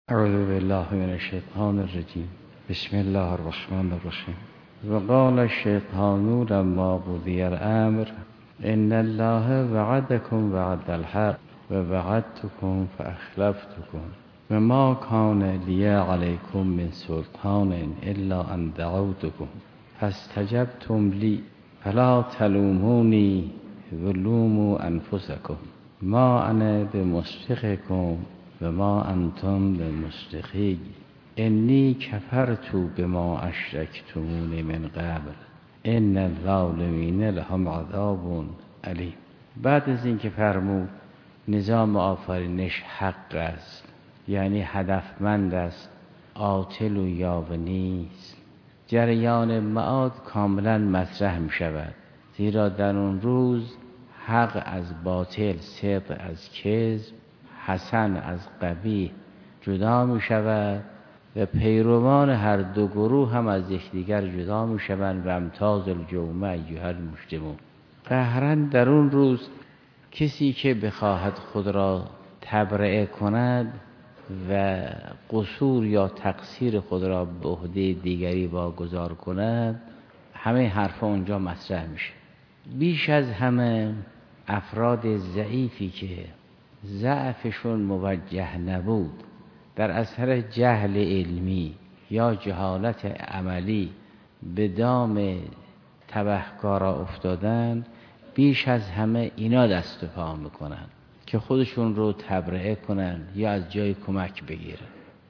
اعوذ بالله من الشیطان الرجیم. بسم الله الرحمن الرحیم. وقال الشیطان لما قضی الامر ان الله وعدكم وعد الحق ووعدتكم فاخلفتكم وما كان لي عليكم من سلطان الا ان دعوتكم فاستجبتم لي فلا تلوموني ولوموا انفسكم ما انا بمصرخكم و ما انتم بمصرخی انی کفرت بما اشرکتمون من قبل ان الظالمین لهم عذاب علیم. بعد از اینکه فرمود نظام آفرینش حق است، یعنی هدفمند است، عاطل و یاوه نیست، جریان معاد کاملا مطرح می شود، زیرا در اون روز حق از باطل، صدق از کذب، حسن از قبیح جدا می شود و پیروان هر دو گروه هم از یکدیگر جدا می شوند و امتاز الجوم ایها المجرمون. قهرا در اون روز کسی که بخواهد خود را تبرئه کند و قصور یا تقصیر خود را به عهده دیگری واگذار کند، همه حرفا اونجا مطرح میشه. بیش از همه افراد ضعیفی که ضعفشون موجه نبود، در اثر جهل علمی یا جهالت عملی به دام تبهکارا افتادن، بیش از همه اینا دست و پا میکنن که خودشون رو تبرئه کنن یا از جای کمک بگیرن.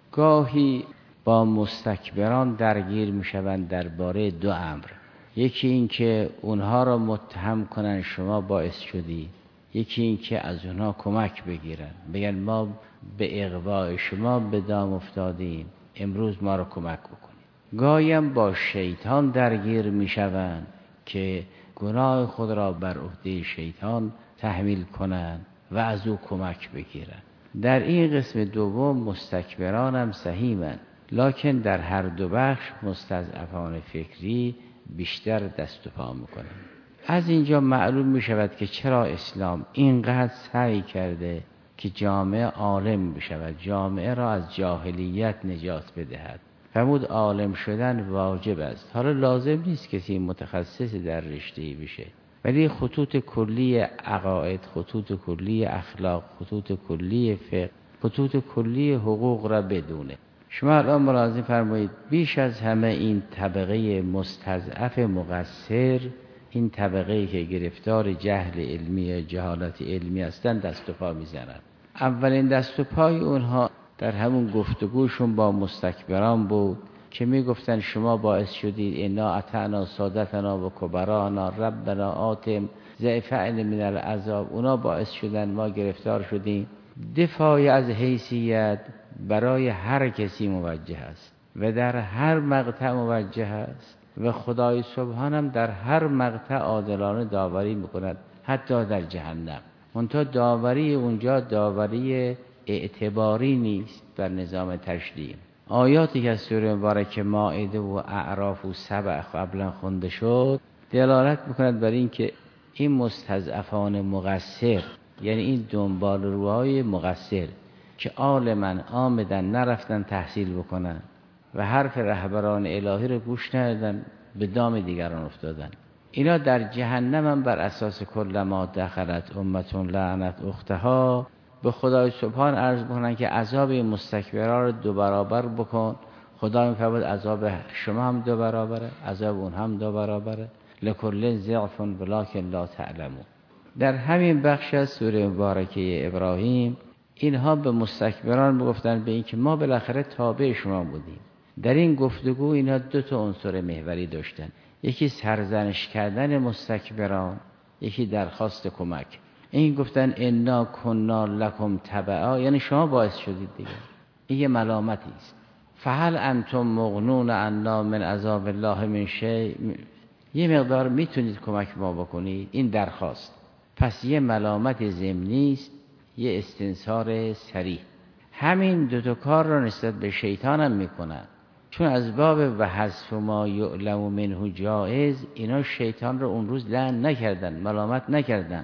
گاهی با مستکبران درگیر میشوند درباره دو امر. یکی این که اونها را متهم کنن شما باعث شدی، یکی این که از اونها کمک بگیرن، بگن ما به اغواء شما به دام افتادیم، امروز ما را کمک بکنید. گاهی هم با شیطان درگیر میشوند که گناه خود را بر عهده شیطان تحمیل کنند و از او کمک بگیرن. در این قسم دوم مستکبران هم سهیمند، لکن در هر دو بخش مستضعفان فکری بیشتر دست و پا میکنند. از اینجا معلوم می شود که چرا اسلام اینقدر سعی کرده که جامعه عالم بشود، جامعه را از جاهلیت نجات بدهد. فرمود عالم شدن واجب است. حالا لازم نیست کسی متخصص در رشته‌ای بشه، ولی خطوط کلی عقاید، خطوط کلی اخلاق، خطوط کلی فقه، خطوط کلی حقوق را بدونه. شما الان ملاحظه فرمایید بیش از همه این طبقه مستضعف مقصر، این طبقه‌ای که گرفتار جهل علمی، جهالت علمی هستند، دست و پا میزنند. اولین دست و پای اونها در همون گفتگوشون با مستکبران بود که میگفتن شما باعث شدید انا اطعنا سادتنا و کبرانا ربنا آتهم ضعفین من العذاب. اونا باعث شدن ما گرفتار شدیم. دفاع از حیثیت برای هر کسی موجه است و در هر مقطع موجه است و خدای سبحان هم در هر مقطع عادلانه داوری میکند، حتی در جهنم. منتها داوری اونجا داوری اعتباری نیست بر نظام تشریع. آیاتی که از سوره مبارکه مائده و اعراف و سبع قبلا خونده شد دلالت میکند بر این که این مستضعفان مقصر، یعنی این دنبال روهای مقصر که عالمن آمدن نرفتن تحصیل بکنن و حرف رهبران الهی رو گوش ندادن، به دام دیگران افتادن، اینا در جهنم هم بر اساس کل ما دخلت امتون لعنت اختها به خدای سبحان عرض بکنن که عذاب مستکبران رو 2 برابر بکن. خدا میفرماید عذاب شما هم 2 برابره، عذاب اون هم 2 برابره، لکل ضعف ولکن لا تعلمون. در همین بخش از سوره مبارکه ابراهیم اینها به مستکبران میگفتن به این که ما بالاخره تابع شما بودیم. در این گفتگو اینا 2 عنصر محوری داشتن، یکی سرزنش کردن مستکبران، یکی درخواست کمک. این گفتن انا کنا لکم تبعا، یعنی شما باعث شدید دیگه. این یه ملامتی است. فهل انتم مغنون عنا من عذاب الله من شیء، یه مقدار میتونید کمک ما بکنید، این درخواست. پس یه ملامت ضمنی است، یه استنصار صریح. همین 2 کار را نسبت به شیطان هم میکنن، چون از باب و حذف ما یعلم منه جائز، اینا شیطان رو اون روز لعن نکردن، ملامت نکردن،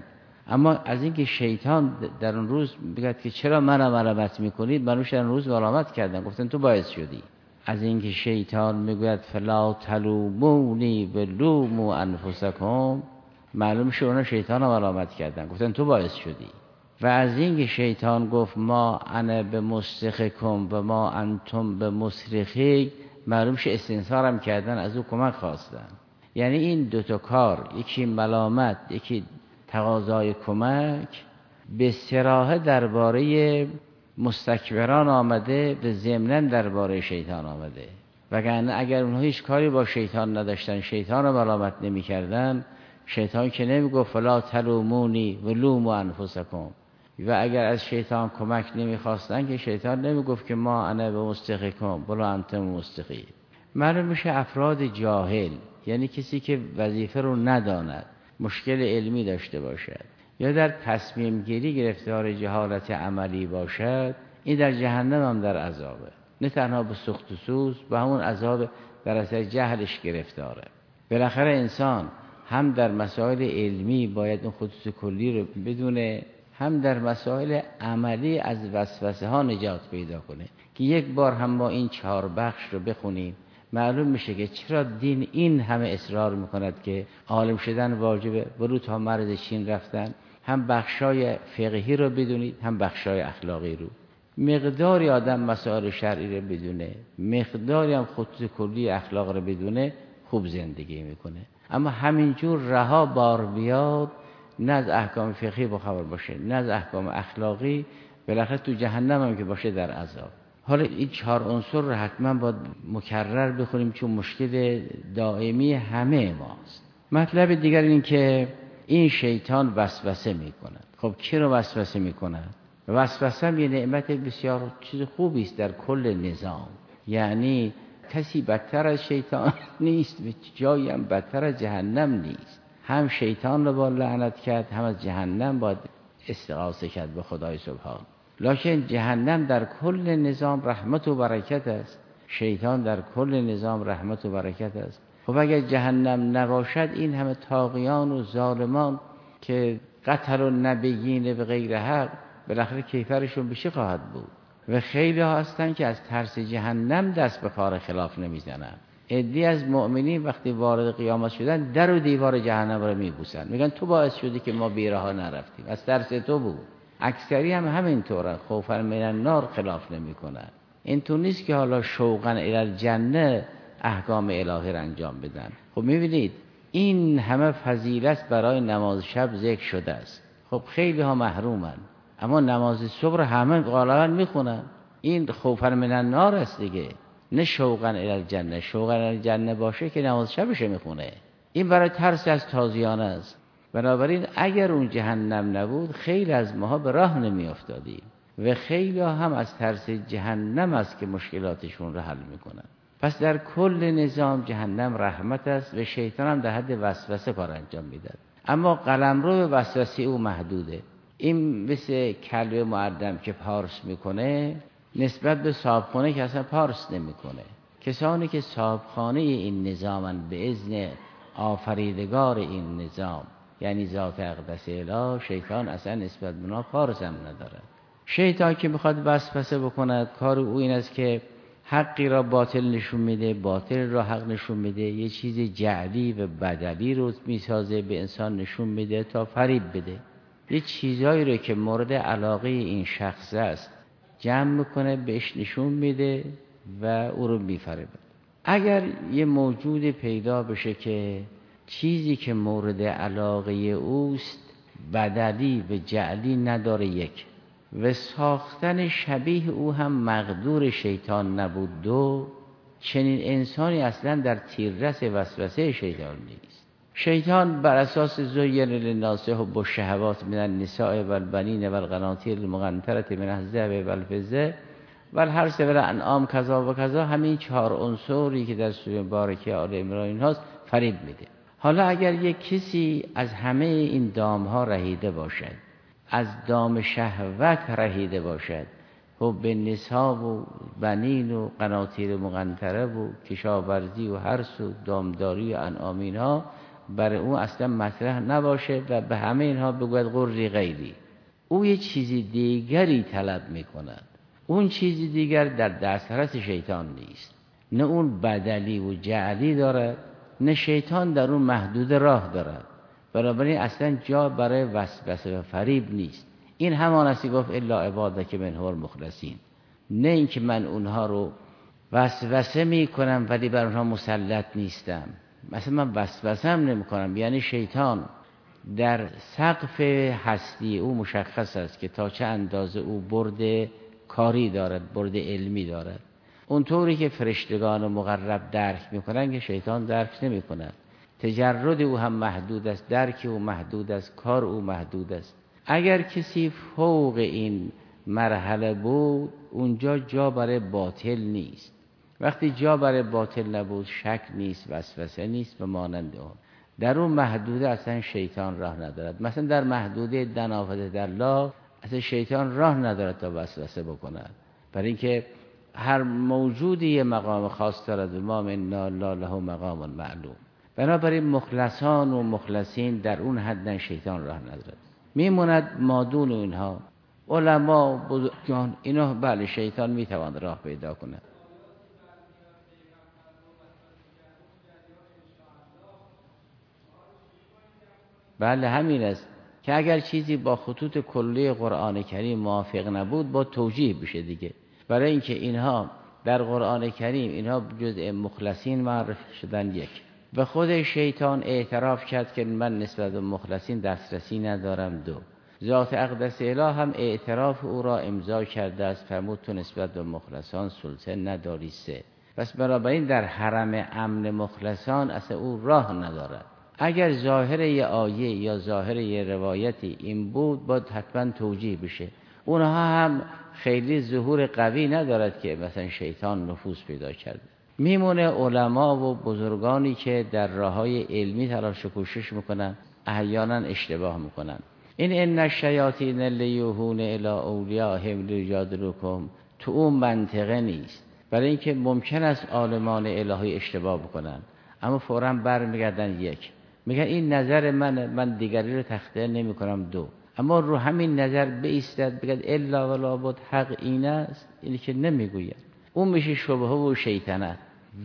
اما از اینکه شیطان در اون روز بگه که چرا منو ملامت میکنید، منوش در اون روز ملامت کردن، گفتن تو باعث شدی. از اینکه شیطان میگوید فلا تلومونی ولوموا انفسکم، معلوم شد اونا شیطان رو ملامت کردن، گفتن تو باعث شدی. و از اینکه شیطان گفت ما انا بمصرخکم و ما انتم بمصرخی، معلوم شد استنصارم کردن، از او کمک خواستن. یعنی این دوتا کار، یکی ملامت یکی تقاضای کمک، به صراحت درباره مستکبران آمده و ضمناً درباره شیطان آمده. وگرنه اگر اونها هیچ کاری با شیطان نداشتن، شیطان رو ملامت نمی کردن، شیطان که نمی گفت فلا تلومونی ولوموا انفسکم. و اگر از شیطان کمک نمی خواستن که شیطان نمی گفت که ما انا بمصرخکم بل انتم مصرخین. معلوم میشه افراد جاهل، یعنی کسی که وظیفه رو نداند، مشکل علمی داشته باشد یا در تصمیم گیری گرفتار جهالت عملی باشد، این در جهنم هم در عذابه. نه تنها به سوخت و سوز، به همون عذاب در اثر جهلش گرفتاره. بالاخره انسان هم در مسائل علمی باید اون خطوط کلی رو بدونه، هم در مسائل عملی از وسوسه ها نجات پیدا کنه. که یک بار هم ما این 4 بخش رو بخونیم، معلوم میشه که چرا دین این همه اصرار میکند که عالم شدن واجبه. برو تا مرز چین رفتن، هم بخشای فقهی رو بدونید هم بخشای اخلاقی رو. مقداری آدم مسائل شرعی رو بدونه، مقداری هم خطوط کلی اخلاق رو بدونه، خوب زندگی میکنه. اما همینجور رها بار بیاد، نه از احکام فقهی بخبر باشه نه از احکام اخلاقی، بالاخره تو جهنم هم که باشه در عذاب. حالا این 4 عنصر رو حتما باید مکرر بخونیم، چون مشکل دائمی همه ماست. مطلب دیگر این که این شیطان وسوسه میکند. خب کی رو وسوسه میکند؟ وسوسه هم یه نعمت بسیار چیز خوبی است در کل نظام. یعنی کسی بدتر از شیطان نیست و جایی هم بدتر از جهنم نیست. هم شیطان رو با لعنت کرد، هم از جهنم باید استغاثه کرد به خدای سبحان. لکن جهنم در کل نظام رحمت و برکت است، شیطان در کل نظام رحمت و برکت است. خب اگر جهنم نباشد، این همه طاغیان و ظالمان که قتل و نبیین به غیر حق، بالاخره کیفرشون به چه خواهد بود؟ و خیلی ها هستن که از ترس جهنم دست به کار خلاف نمیزنن. عده‌ای از مؤمنین وقتی وارد قیامت شدن، در و دیوار جهنم رو میبوسن، میگن تو باعث شدی که ما بیرها نرفتیم، از ترس تو بود. اکثری هم همینطورن، خوفا من النار خلاف نمیکنن. این تو نیست که حالا شوقا الی الجنه احکام الهی را انجام بدن. خب میبینید این همه فضیلت برای نماز شب ذکر شده است. خب خیلی ها محرومن، اما نماز صبح همه غالبا میخونن. این خوفا من النار است دیگه، نه شوقا الی الجنه. شوقا الی الجنه باشه که نماز شبش میخونه. این برای ترس از تازیانه است. بنابراین اگر اون جهنم نبود، خیلی از ماها به راه نمی افتادیم و خیلی هم از ترس جهنم است که مشکلاتشون رو حل میکنن. پس در کل نظام جهنم رحمت است و شیطان هم در حد وسوسه کار انجام میده. اما قلمرو وسوسه او محدوده. این مثل کلب معدم که پارس میکنه نسبت به صاحبخانه که اصلا پارس نمیکنه. کسانی که صاحبخانه این نظامن به اذن آفریدگار این نظام، یعنی ذات اقدس اله، شیطان اصلا نسبت به اونا پارس هم نداره. شیطان که میخواد وسوسه بکند، کار او این است که حقی را باطل نشون میده، باطل را حق نشون میده، یه چیز جعلی و بدلی رو میسازه به انسان نشون میده تا فریب بده. یه چیزایی رو که مورد علاقه این شخص است جمع میکنه بهش نشون میده و او رو میفریبه. اگر یه موجود پیدا بشه که چیزی که مورد علاقه اوست بدلی و جعلی نداره، یک، و ساختن شبیه او هم مقدور شیطان نبود، دو، چنین انسانی اصلا در تیررس وسوسه شیطان نیست. شیطان بر اساس زین للناس حب الشهوات من النساء والبنین والقناطیر المقنطرة من الذهب والفضة والحرث والانعام کذا و کذا، همین 4 عنصری که در سوره مبارکه آل عمران هاست فریب میده. حالا اگر یک کسی از همه این دامها رهیده باشد، از دام شهوت رهیده باشد، حب نساء و بنین و قناطیر مقنطره و کشاورزی و حرث و دامداری و انعام، اینها برای او اصلا مطرح نباشه و به همه اینها بگوید قری غیری. او یه چیزی دیگری طلب میکند، اون چیزی دیگر در دسترس شیطان نیست، نه اون بدلی و جعلی دارد، نه شیطان در اون محدود راه دارد. بنابراین اصلا جا برای وسوسه و فریب نیست. این همان است که گفت الا عبادک منهم المخلصین. نه اینکه من اونها رو وسوسه میکنم ولی بر اونها مسلط نیستم. مثلا من وسوسه هم نمیکنم، یعنی شیطان در سقف هستی او مشخص است که تا چه اندازه او برد کاری دارد، برد علمی دارد. اونطوری که فرشتگان مقرب درک میکنن که شیطان درک نمیکند. تجرد او هم محدود است، درک او محدود است، کار او محدود است. اگر کسی فوق این مرحله بود، اونجا جا برای باطل نیست. وقتی جا برای باطل نبود، شک نیست، وسوسه نیست و مانند اون. در اون محدوده اصلا شیطان راه ندارد. مثلا در محدوده دنافت الله اصلا شیطان راه ندارد تا وسوسه بکند، برای اینکه هر موجودی یه مقام خاص دارد و ما منا لا له مقام معلوم. بنابراین مخلصان و مخلصین در اون حد شیطان راه ندارد. میموند مادون اینها علما بزرگان، اینا بله شیطان میتواند راه پیدا کند. بله همین است که اگر چیزی با خطوط کلی قرآن کریم موافق نبود با توجیه بشه دیگه. برای اینکه اینها در قرآن کریم اینها جزء مخلصین معرفی شدن یک، و خود شیطان اعتراف کرد که من نسبت به مخلصین دسترسی ندارم. دو، ذات اقدس اله هم اعتراف او را امضا کرده است، فرمود تو نسبت به مخلصان سلطه نداری. سه، پس بنابراین در حرم امن مخلصان اصلا او راه ندارد. اگر ظاهر یه آیه یا ظاهر یه روایتی این بود باید حتما توجیه بشه. اونها هم خیلی ظهور قوی ندارد که مثلا شیطان نفوذ پیدا کرده. میمونه علما و بزرگانی که در راههای علمی تلاش و کوشش میکنن، احیانا اشتباه میکنن. این ان الشیاطین لیوحون الی اولیاءهم لیجادلوکم تو اون منطقه نیست، برای اینکه ممکن است عالمان الهی اشتباه بکنن اما فوراً برمیگردن یک، میگن این نظر من دیگری رو تخطئه نمی کنم. دو، اما رو همین نظر بایستد بگد الا ولا بد حق این است، اینی که نمیگوید، اون میشه شبهه و شیطنت.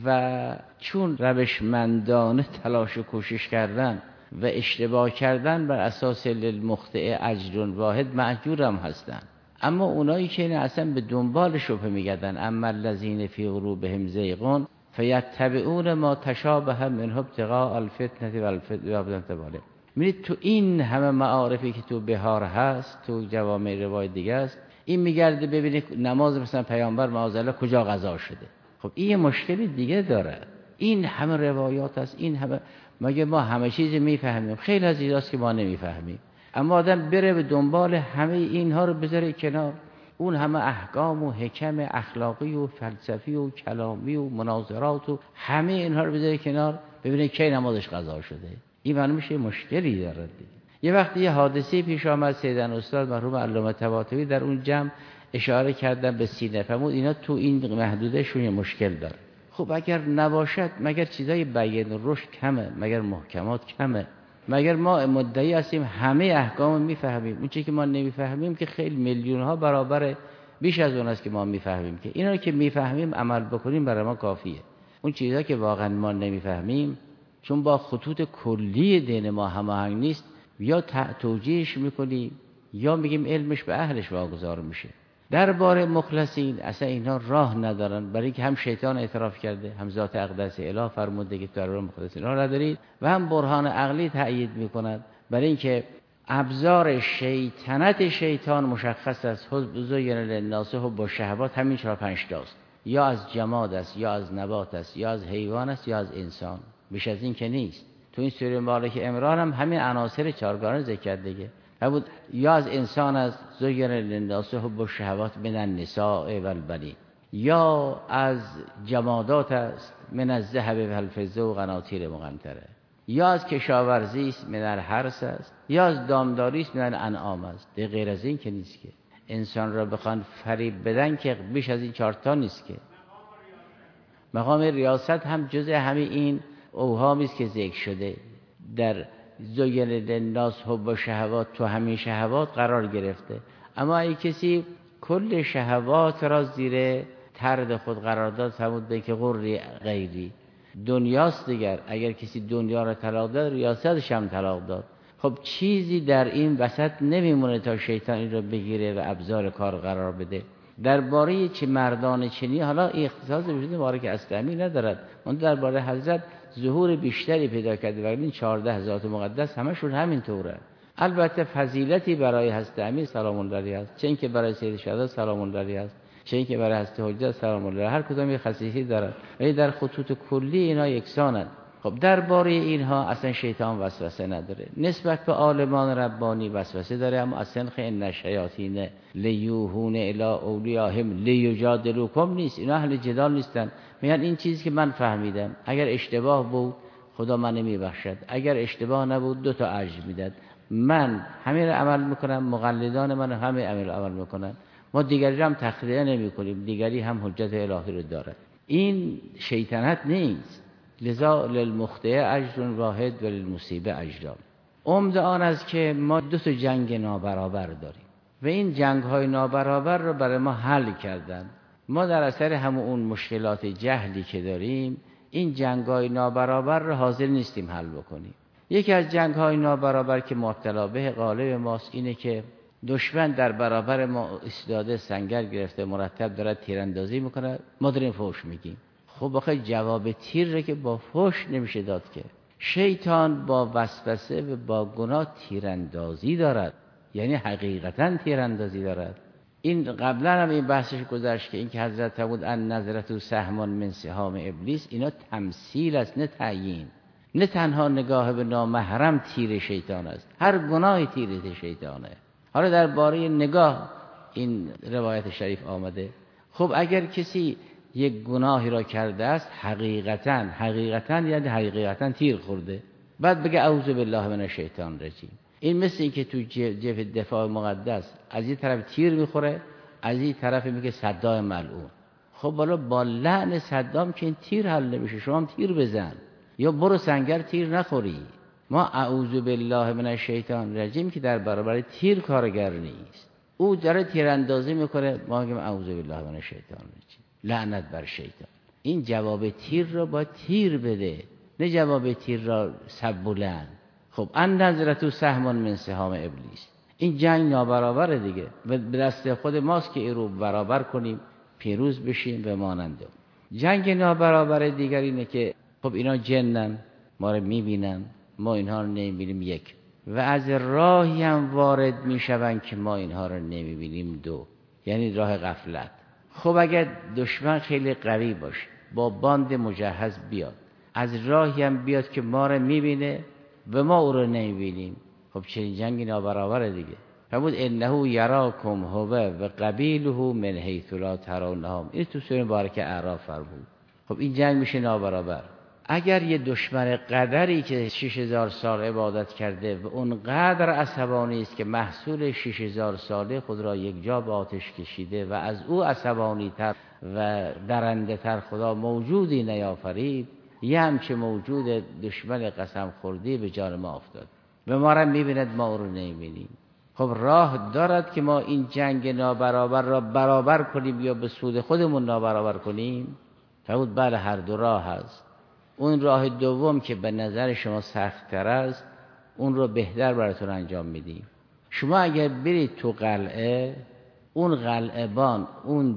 و چون روشمندانه تلاش و کوشش کردن و اشتباه کردن بر اساس للمخطئ اجر واحد مأجورم هستن. اما اونایی که اصلا به دنبال شبهه میگردن، اما الذین فی قلوبهم زیغ فیتبعون ما تشابه منه ابتغاء الفتنه والفتنه. می‌بینید تو این همه معارفی که تو بهار هست، تو جوامع روایت دیگه است، این میگرده ببینید نماز مثلا پیامبر معاذالله کجا قضا شده. خب این یه مشکلی دیگه داره. این همه روایات هست، این همه، مگه ما همه چیز میفهمیم؟ خیلی از چیزاست که ما نمیفهمیم. اما آدم بره به دنبال همه اینها رو بذاره کنار، اون همه احکام و حکم اخلاقی و فلسفی و کلامی و مناظرات و همه اینها رو بذاره کنار، ببینه کی نمازش قضا شده. این معنی میشه مشکلی داره دیگه. یه وقتی یه حادثه پیش آمد، سیدن استاد مرحوم علامه طباطبایی در اون جمع اشاره کردن به سینه، فرمود اینا تو این محدودهشون یه مشکل داره. خب اگر نباشد، مگر چیزای بیان رشد کمه، مگر محکمات کمه، مگر ما مدعی هستیم همه احکام میفهمیم؟ اون چیزی که ما نمیفهمیم که خیلی میلیون ها برابر بیش از اون است که ما میفهمیم. که اینا رو که میفهمیم عمل بکنیم برای ما کافیه. اون چیزا که واقعا ما نمیفهمیم چون با خطوط کلی دین ما هماهنگ نیست، یا توجیهش میکنیم یا میگیم علمش به اهلش واگذار میشه. درباره مخلصین اصلا اینها راه ندارن، برای اینکه هم شیطان اعتراف کرده، هم ذات اقدس اله فرموده که درباره مخلصین راه ندارید، و هم برهان عقلی تأیید میکند، برای اینکه ابزار شیطنت شیطان مشخص است. حزب زین للناس حب الشهوات همین 4-5 تاست، یا از جماد است، یا از نبات است، یا از حیوان است، یا از انسان، بیش از این که نیست. تو این سوره مبارکه عمران هم همین عناصر 4گانه ذکر کرد دیگه. بود یا از انسان است، زین للناس حب الشهوات من النساء والبنین، یا از جمادات است، من الذهب والفضه و قناطیر مقنطره، یا از کشاورزی است، من الحرث است، یا از دامداری است، من الانعام است. ده غیر از این که نیست که انسان را بخوان فریب بدن که بیش از این 4 تا نیست که. مقام ریاست هم جزء همین این اوهامی است که ذکر شده. در زین للناس حب و شهوات تو همین شهوات قرار گرفته. اما اگه کسی کل شهوات را زیر طرد خود قرار داد، فرمود به که غری غیری دنیاست دیگر. اگر کسی دنیا را طلاق داد، ریاستش هم طلاق داد. خب چیزی در این وسط نمیمونه تا شیطان این رو بگیره و ابزار کار قرار بده. درباره چه مردان چنی حالا اختصاص وجود مبارک اصطهمی ندارد، اون درباره حضرت ظهور بیشتری پیدا کرده و این 14 ذات مقدس همشون همین طوره. البته فضیلتی برای حضرت امیر سلام الله علیه است، چه اینکه برای سید شهدا سلام الله علیه است، چه اینکه برای حضرت حجت سلام الله علیه، هر کدام یک خصیصی دارد ولی در خطوط کلی اینا یکسانند. خب درباره اینها اصلا شیطان وسوسه نداره. نسبت به عالمان ربانی وسوسه داره، اما اصلا ان الشیاطین لیوحون الی اولیاءهم لیجادلوکم نیست. اینا اهل جدال نیستن، میگن این چیزی که من فهمیدم اگر اشتباه بود خدا من نمیبخشد، اگر اشتباه نبود 2 تا اجر میداد. من همین رو عمل میکنم، مقلدان من همین عمل میکنن، ما دیگری هم تخلیه نمیکنیم، دیگری هم حجت الهی رو داره. این شیطنت نیست. لذا للمخطئ اجر واحد و للمصیب اجران. عمد آن است که ما 2 تا جنگ نابرابر داریم و این جنگ های نابرابر رو برای ما حل کردن. ما در اثر همون اون مشکلات جهلی که داریم این جنگ های نابرابر رو حاضر نیستیم حل بکنیم. یکی از جنگ های نابرابر که مبتلا به غالب ماست اینه که دشمن در برابر ما ایستاده، سنگر گرفته، مرتب داره تیراندازی میکنه، ما داریم فحش میگیم. خب آخه جواب تیر رو که با فحش نمیشه داد که. شیطان با وسوسه و با گناه تیراندازی دارد، یعنی حقیقتا تیراندازی دارد. این قبلا هم این بحثش گذشت که این که حضرت فرمود ان نظرت سهم من سهام ابلیس، اینا تمثیل است نه تعیین. نه تنها نگاه به نامحرم تیر شیطان است، هر گناهی تیر شیطانه. حالا درباره نگاه این روایت شریف آمده. خب اگر کسی یک گناهی را کرده است حقیقتا یعنی حقیقتا تیر خورده، بعد بگه اعوذ بالله من الشیطان الرجیم. این مثل این که تو جبهه دفاع مقدس از این طرف تیر میخوره، از این طرف میگه صدام ملعون. خب بالا با لعن صدام که این تیر حل نمیشه، شما هم تیر بزن یا برو سنگر تیر نخوری. ما اعوذ بالله من الشیطان الرجیم که در برابر تیر کارگر نیست، او داره تیراندازی میکنه، ما میگیم اعوذ بالله من الشیطان الرجیم، لعنت بر شیطان. این جواب تیر را با تیر بده، نه جواب تیر را سبولن. خب ان نظرت سهم من سهام ابلیس، این جنگ نابرابره دیگه و به دست خود ماست که این رو برابر کنیم، پیروز بشیم و مانند. جنگ نابرابر دیگر اینه که خب اینا جنن، ما رو میبینن، ما اینها رو نمیبینیم، یک، و از راهی هم وارد میشون که ما اینها رو نمیبینیم، 2، یعنی راه غفلت. خب اگر دشمن خیلی قوی باشه، با باند مجهز بیاد، از راهی هم بیاد که ما رو میبینه و ما او رو نمیبینیم، خب چنین جنگی نابرابره دیگه. فرمود انه یراکم هو و قبیله من حیث لا ترونهم، این تو سوره مبارکه اعراف فرمود. خب این جنگ میشه نابرابر. اگر یه دشمن قدری که 6000 سال عبادت کرده و اون قدر عصبانی است که محصول 6000 ساله خود را یک جا به آتش کشیده و از او عصبانی تر و درنده تر خدا موجودی نیافرید، یه همچه موجود دشمن قسم خوردی به جان ما افتاد و ما را میبیند، ما او رو نمیبینیم. خب راه دارد که ما این جنگ نابرابر را برابر کنیم یا به سود خودمون نابرابر کنیم؟ فرمود بله، هر 2 راه هست. اون راه دوم که به نظر شما سخت‌تر است، اون رو بهتر براتون انجام میدیم. شما اگر برید تو قلعه، اون قلعه‌بان، اون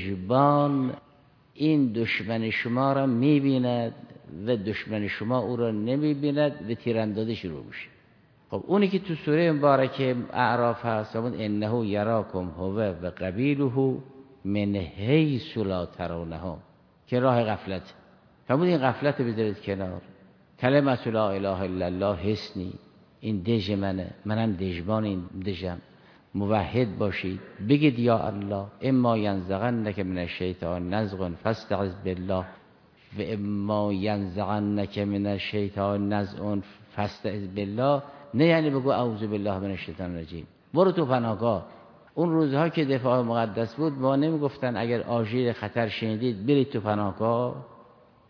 دژبان این دشمن شما را میبیند و دشمن شما او را نمیبیند و تیراندازی شروع میشه. خب اونی که تو سوره مبارکه اعراف هست، انه یراکم هو و قبیله من حیث لا ترونهم، که راه غفلت. فرمود این غفلت بذارید کنار. کلمه لا اله الا الله حسنی، این دژ منه، منم دژبان این دژم. موحد باشید، بگید یا الله اما ینزغنک من الشیطان نزغ فاستعذ بالله و اما ینزغنک من الشیطان نزغ فاستعذ بالله، نه یعنی بگو اعوذ بالله من الشیطان الرجیم، برو تو پناهگاه. اون روزها که دفاع مقدس بود ما نمیگفتن اگر آژیر خطر شنیدید برید تو پناهگاه؟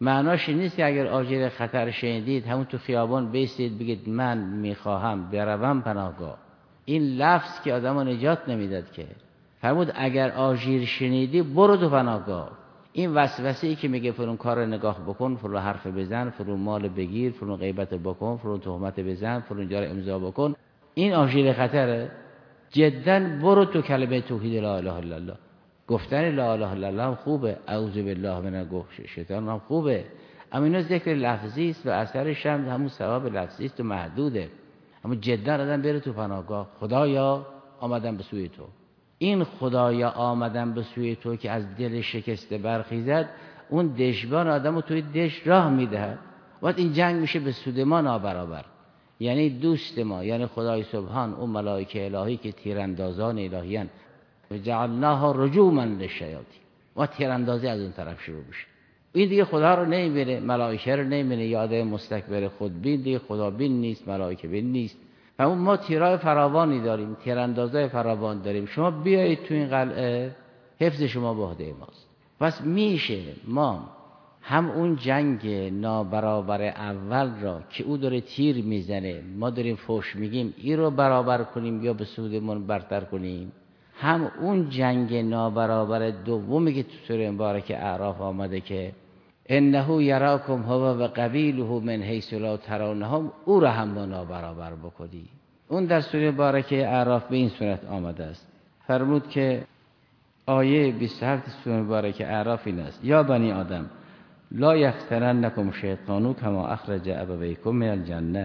معناش نیست که اگر آژیر خطر شنیدید همون تو خیابان بیستید بگید من میخواهم بروم پناهگاه. این لفظ که آدمو نجات نمیداد که. فرمود اگر آژیر شنیدی برو تو پناهگاه. این وسوسه‌ای که میگه فلان کار نگاه بکن، فلان حرف بزن، فلان مال بگیر، فلان غیبت بکن، فلان تهمت بزن، فلان جا امضا بکن، این آژیر خطره. جدا برو تو کلمه توحید لا اله الا الله. گفتن لا اله الا الله هم خوبه، اعوذ بالله من الشیطان هم خوبه، اما اینا ذکر لفظی است و اثرش هم همون ثواب لفظی است و محدوده. اما جدا آدم بره تو پناهگاه. خدایا آمدم به سوی تو. این خدایا آمدم به سوی تو که از دل شکسته برخیزد، اون دشبان آدمو توی دش راه میدهد. وقت این جنگ میشه به سود ما نابرابر. یعنی دوست ما، یعنی خدای سبحان، اون ملائکه الهی که تیراندازان الهیان، جعلناها رجوما للشیاطین، و تیراندازی از اون طرف شروع بشه. این دیگه خدا رو نمیبینه، ملائکه رو نمیبینه، یاده مستکبر خودبین دیگه خدا بین نیست، ملائکه بین نیست. و ما تیرای فراوانی داریم، تیراندازای فراوان داریم. شما بیایید تو این قلعه، حفظ شما به عهده ماست. پس میشه ما هم اون جنگ نابرابر اول را که او داره تیر میزنه، ما داریم فوش میگیم، این رو برابر کنیم یا به سودمون برتر کنیم، هم اون جنگ نابرابر دومی که تو سوره مبارکه اعراف آمده که انه یراکم هو و قبیله من حیث لا ترونهم، او را هم با نابرابر بکنی. اون در سوره مبارکه اعراف به این صورت آمده است. فرمود که آیه 27 سوره مبارکه اعراف این است: یا بنی آدم لا یفتننکم شیطان کما اخرج ابویکم من الجنه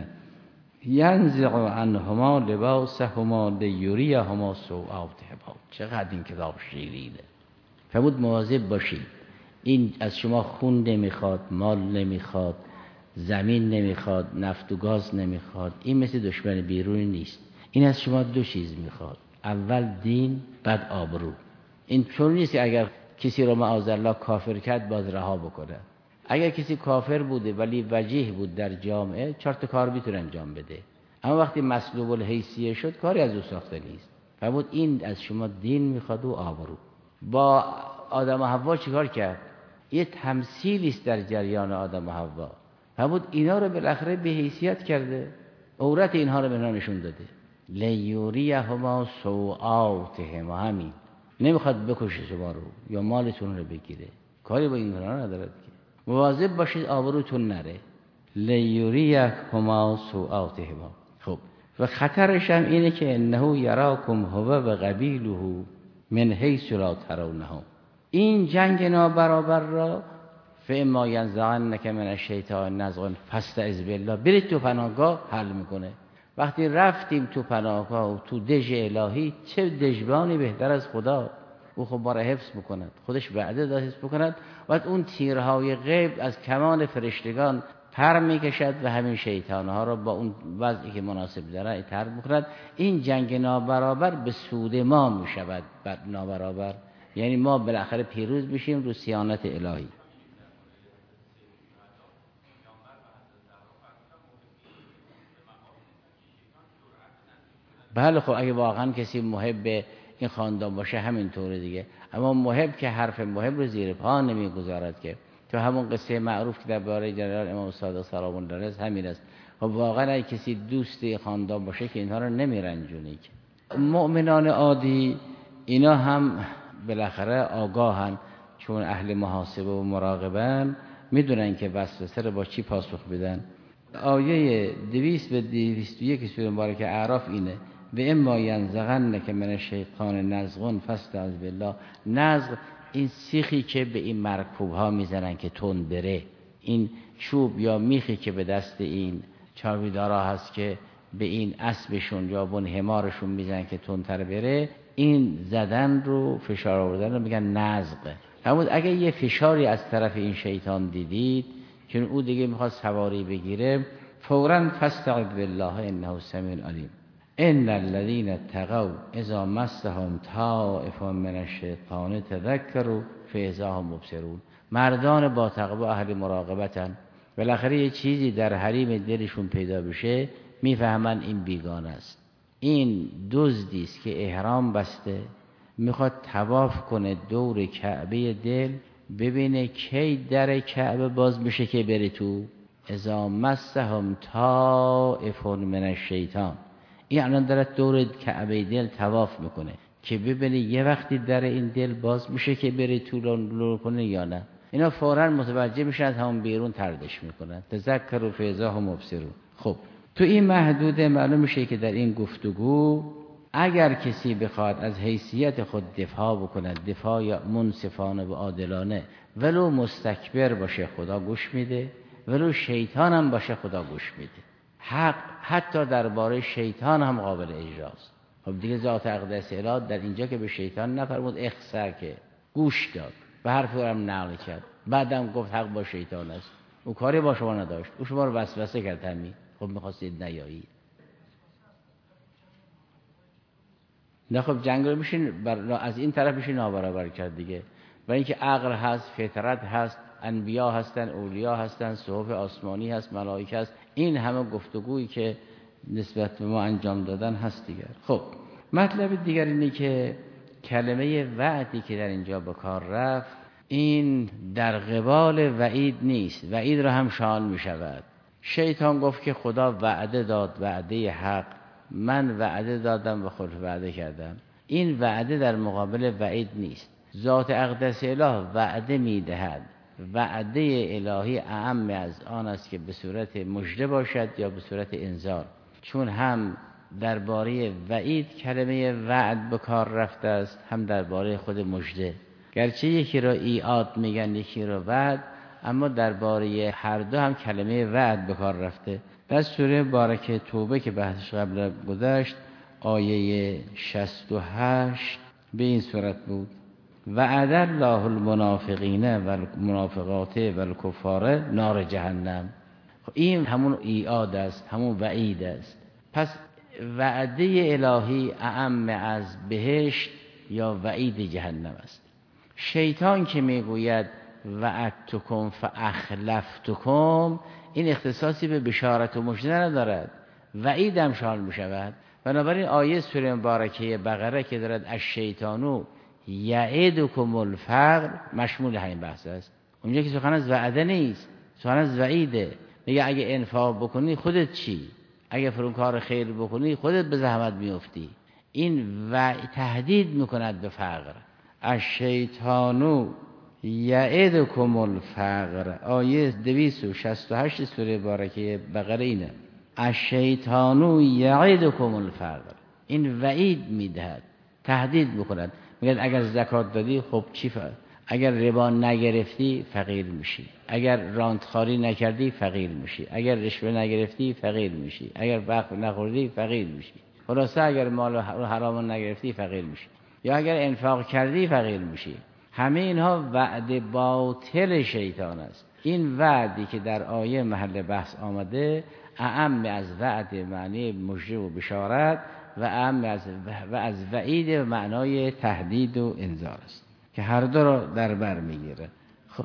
ینزع عنهما لباسهما لیریهما سوآتهما. چقدر این کتاب شیرینه. فرمود مواظب باشید، این از شما خون نمیخواد، مال نمیخواد، زمین نمیخواد، نفت و گاز نمیخواد. این مثل دشمن بیرونی نیست. این از شما دو چیز میخواد: اول دین، بعد آبرو. این چون نیست که اگر کسی رو معاذالله کافر کرد باز رها بکنه. اگر کسی کافر بوده ولی وجیه بود در جامعه، 4 تا کار میتونه انجام بده. اما وقتی مسلوب الحیثیه شد کاری از او ساخته نیست. فرمود این از شما دین میخواد و آبرو. با آدم و حوا چیکار کرد؟ یه تمثیلی است در جریان آدم و حوا. فرمود اینا رو بالاخره به حیثیت کرده، عورت اینها رو به اینا نشون داده. لیوریهما سوآتهما. همین نمیخواد بکشه شما رو یا مالتون رو بگیره، کاری با این کارا ندارد که. مواظب باشید آبروتون نره. لیوریهما سوآتهما. خب و خطرش هم اینه که انه یراکم هو و قبیله من حیث لا ترونهم. این جنگ نابرابر را فاما ینزغنک من الشیطان نزغ فاستعذ بالله، برید تو پناهگاه حل میکنه. وقتی رفتیم تو پناهگاه و تو دژ الهی، چه دژبانی بهتر از خدا؟ او خب ما را حفظ میکند، خودش وعده داد حفظ بکند. و اون تیرهای غیب از کمان فرشتگان پر میکشد و همین شیطانها را با اون وضعی که مناسب داره ترک میکند. این جنگ نابرابر به سود ما میشود. نابرابر یعنی ما بالاخره پیروز بشیم رو صیانت الهی. بله خب اگه واقعا کسی محب این خاندان باشه همینطوره دیگه. اما محب که حرف محب رو زیر پا نمیگذارد که. تو همون قصه معروف که درباره جنرال امام صادق سلام الله علیه همین است. خب واقعا اگه کسی دوست خاندان باشه که اینها رو نمیرنجونه که. مؤمنان عادی اینا هم بالاخره آگاهن، چون اهل محاسبه و مراقبن، میدونن که وسوسه رو با چی پاسخ بدن. آیه 200 و 201 سوره مبارکه اعراف اینه: و اما ینزغنک من الشیطان نزغ فاستعذ بالله. نزغ این سیخی که به این مرکوب ها میزنن که تند بره، این چوب یا میخی که به دست این چاویدارا هست که به این اسبشون یا بن حمارشون میزنن که تندتر بره، این زدن رو، فشار آوردن رو میگن نزغ. همون اگه یه فشاری از طرف این شیطان دیدید که او دیگه میخواد سواری بگیره، فوراً فاستعذ بالله انه سمیع علیم. ان الذين اتقوا اذا مسهم طائف من الشیطان تذکروا فاذا هم مبصرون. مردان با تقوا اهل مراقبتن، بالاخره یه چیزی در حریم دلشون پیدا بشه میفهمن این بیگانه است. این دزدی است که احرام بسته، میخواد طواف کنه دور کعبه دل، ببینه کی در کعبه باز میشه که بره تو. اذا مسهم طائف من الشیطان. این الان داره دور کعبه دل طواف میکنه که ببینه یه وقتی در این دل باز میشه که بره تو لو کنه یا نه. اینا فوراً متوجه میشن، از همون بیرون طردش میکنن. تذکروا فاذا هم مبصرون. خب تو این محدوده معلوم میشه که در این گفتگو اگر کسی بخواد از حیثیت خود دفاع بکند، دفاع یا منصفانه و عادلانه، ولو مستکبر باشه خدا گوش میده، ولو شیطان هم باشه خدا گوش میده. حق حتی درباره شیطان هم قابل اجراست. خب دیگه ذات اقدس الهی در اینجا که به شیطان نفرمود اخسر، که گوش داد، به حرف او هم نقل کرد، بعدم گفت حق با شیطان است. او کاری با شما نداشت، او شما رو وسوسه کرد همین. خب می‌خواستید نیایید. نه خب جنگ رو میشین از این طرف میشین نابرابر کرد دیگه. برای اینکه عقل هست، فطرت هست، انبیا هستن، اولیا هستن، صحف آسمانی هست، ملائکه هست. این همه گفتگویی که نسبت به ما انجام دادن هست دیگر. خب مطلب دیگر اینه که کلمه وعدی که در اینجا به کار رفت، این در قبال وعید نیست. وعید را هم شامل می شود. شیطان گفت که خدا وعده داد، وعده حق، من وعده دادم و خود وعده کردم. این وعده در مقابل وعید نیست. ذات اقدس اله وعده می دهد. وعده الهی اعم از آن است که به صورت مژده باشد یا به صورت انذار. چون هم درباره وعید کلمه وعد به کار رفته است، هم درباره خود مژده. گرچه یکی را ایعاد میگن، یکی را وعد، اما درباره هر دو هم کلمه وعد به کار رفته. در سوره بارکه توبه که بحثش قبل گذشت، آیه 68 به این صورت بود: وعد الله المنافقین و المنافقات و الکفار نار جهنم. این همون ایعاد است، همون وعید است. پس وعده الهی اعم از بهشت یا وعید جهنم است. شیطان که میگوید وعدتکم فاخلفتکم، این اختصاصی به بشارت و مژده ندارد، وعید هم شامل می شود. بنابراین آیه سوره مبارکه بقره که دارد الشیطانو یعدکم الفقر مشمول همین بحث است. اونجا که سخن از وعده نیست، سخن از وعیده. میگه اگه انفاق بکنی خودت چی؟ اگه فرون کار خیر بکنی خودت به زحمت میفتی. این تهدید میکند به فقر. الشیطانو یعدکم الفقر، آیه 268 سوره بارکه بقره اینه. الشیطانو یعدکم الفقر، این وعید میدهد، تهدید میکند. میگه اگر زکات دادی خب چی فرق؟ اگر ربا نگرفتی فقیر میشی، اگر رانتخاری نکردی فقیر میشی، اگر رشوه نگرفتی فقیر میشی، اگر وقت نخوردی فقیر میشی، خلاصه اگر مال حرام نگرفتی فقیر میشی، یا اگر انفاق کردی فقیر میشی. همه اینها وعده باطل شیطان است. این وعدی که در آیه محل بحث آمده اعم از وعد معنی مژده و بشارت و اعم از وعید معنای تهدید و انذار است که هر دو را در بر میگیره. خب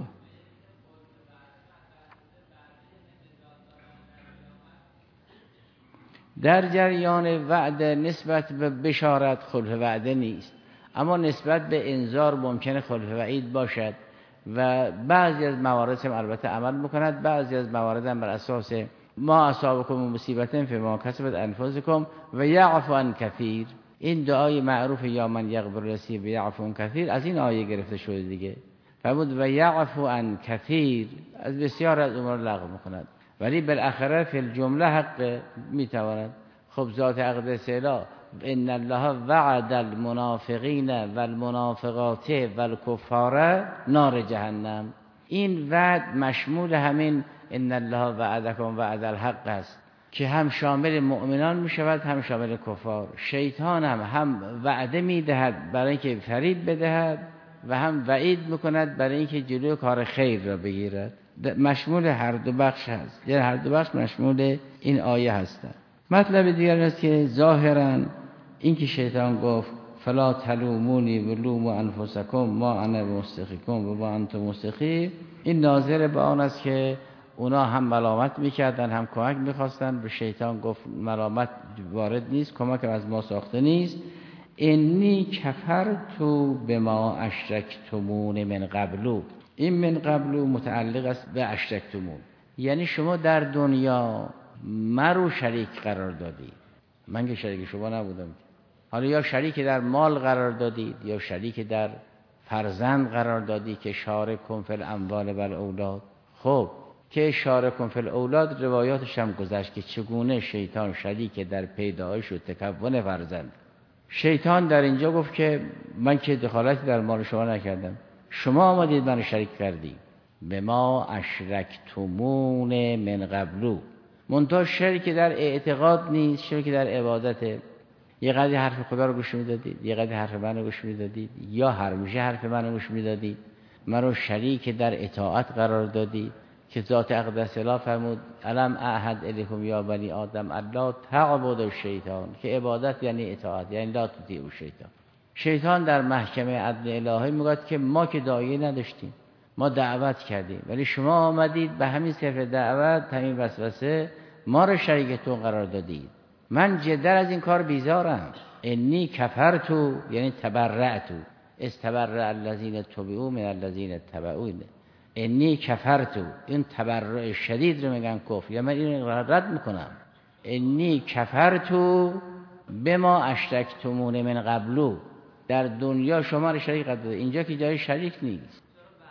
در جریان وعده نسبت به بشارت خلف وعده نیست، اما نسبت به انذار ممکنه خلف وعید باشد و بعضی از موارد هم البته عمل میکند، بعضی از موارد هم بر اساس ما اصابکم مصیبت فیما کسبت انفسکم و یعفو عن کثیر. این دعای معروف یا من یغفر لسی و یعفو عن کثیر از این آیه گرفته شده دیگه. فرمود و یعفو عن کثیر، از بسیار از امور لغو میکند، ولی بالاخره فی الجمله حق میتواند. خب ذات اقدس اله ان الله وعد المنافقین و المنافقات و الکفار نار جهنم، این وعد مشمول همین ان الله وعدکم وعد الحق است که هم شامل مؤمنان می شود هم شامل کفار. شیطان هم وعده می دهد برای اینکه فریب بدهد و هم وعید میکند برای اینکه جلوی کار خیر را بگیرد. مشمول هر دو بخش هست، یعنی هر دو بخش مشمول این آیه هستند. مطلب دیگر است که ظاهرا این که شیطان گفت فلا تلومونی ولوموا انفسکم ما انا بمصرخکم و ما انتم مصرخی، این ناظر به آن است که اونا هم ملامت میکردن هم کمک میخواستن. به شیطان گفت ملامت وارد نیست، کمک از ما ساخته نیست. انی کفرت بما اشرکتمون من قبلو، این من قبل متعلق است به اشرکتمون، یعنی شما در دنیا مرا شریک قرار دادید، من که شریک شما نبودم. حالا یا شریک در مال قرار دادید یا شریک در فرزند قرار دادید که شارکم فی الاموال و الاولاد. خب که شارکم فی الاولاد روایاتش هم گذشت که چگونه شیطان شریک در پیدایش و تکون فرزند. شیطان در اینجا گفت که من که دخالتی در مال شما نکردم، شما آمدید من شریک کردید. به ما اشرکتمون من قبلو، منتها شرک در اعتقاد نیست، شرک در عبادته. یه قدری حرف خدا رو گوش میدادید، یه قدری حرف من رو گوش میدادید، یا همیشه حرف من رو گوش میدادید، من رو شریک در اطاعت قرار دادید که ذات اقدس اله فرمود الم اعهد الیکم یا بنی آدم الا تعبدوا الشیطان، که عبادت یعنی اطاعت، یعنی لا تطیعوا الشیطان. شیطان در محکمه عدل الهی میگه که ما که داعیه نداشتیم، ما دعوت کردیم، ولی شما آمدید به همین صرف دعوت، همین وسوسه ما رو شریکتون قرار دادید. من جدا از این کار بیزارم. انی کفرتو یعنی تبرعتو، استبرع الذین تبعوا من الذین اتبعوا. انی کفرتو، این تبرع شدید رو میگن کفر، یا من این رد میکنم. انی کفرتو بما اشرکتمون من قبلو، در دنیا شما رو شریک قرار دادید، اینجا که جای شریک نیست.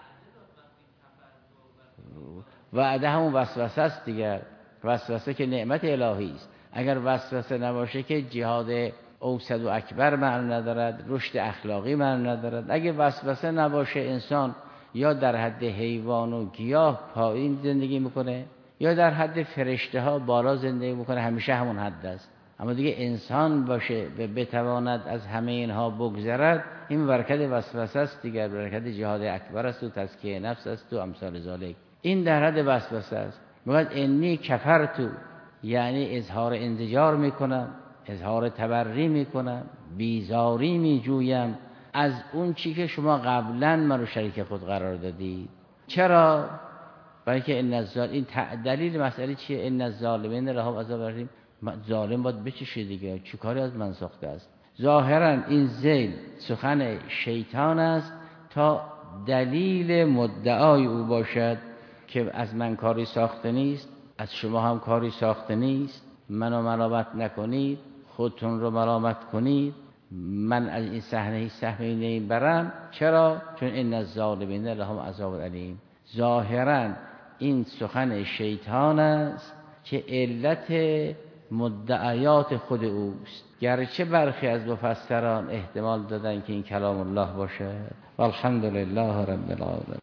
وعده همون وسوسه است دیگر، وسوسه که نعمت الهی است. اگر وسوسه نباشه که جهاد اوسط و اکبر معنی ندارد، رشد اخلاقی معنی ندارد. اگه وسوسه نباشه انسان یا در حد حیوان و گیاه پایین زندگی میکنه یا در حد فرشته ها بالا زندگی میکنه، همیشه همون حد است. اما دیگه انسان باشه و بتواند از همه اینها بگذرد، این برکت وسوسه است دیگر، برکت جهاد اکبر است و تزکیه نفس است و امثال ذالک. این در حد وسوسه است. میگه انی کفرتو، یعنی اظهار انزجار میکنم، اظهار تبری میکنم، بیزاری میجویم از اون چی که شما قبلا منو شریک خود قرار دادید. چرا؟ برای که این دلیل مسئله چیه؟ ان الظالمین لهم عذاب الیم. ظالم باید بچشه دیگه، چی کاری از من ساخته است؟ ظاهرا این ذیل سخن شیطان است تا دلیل مدعای او باشد که از من کاری ساخته نیست، از شما هم کاری ساخته نیست، منو ملامت نکنید، خودتون رو ملامت کنید، من از این صحنه هیچ سهمی نمیبرم. چرا؟ چون ان الظالمین لهم عذاب الیم. ظاهرا این سخن شیطان است که علت مدعیات خود اوست، گرچه برخی از مفسران احتمال دادن که این کلام الله باشه. والحمد لله رب العالمین.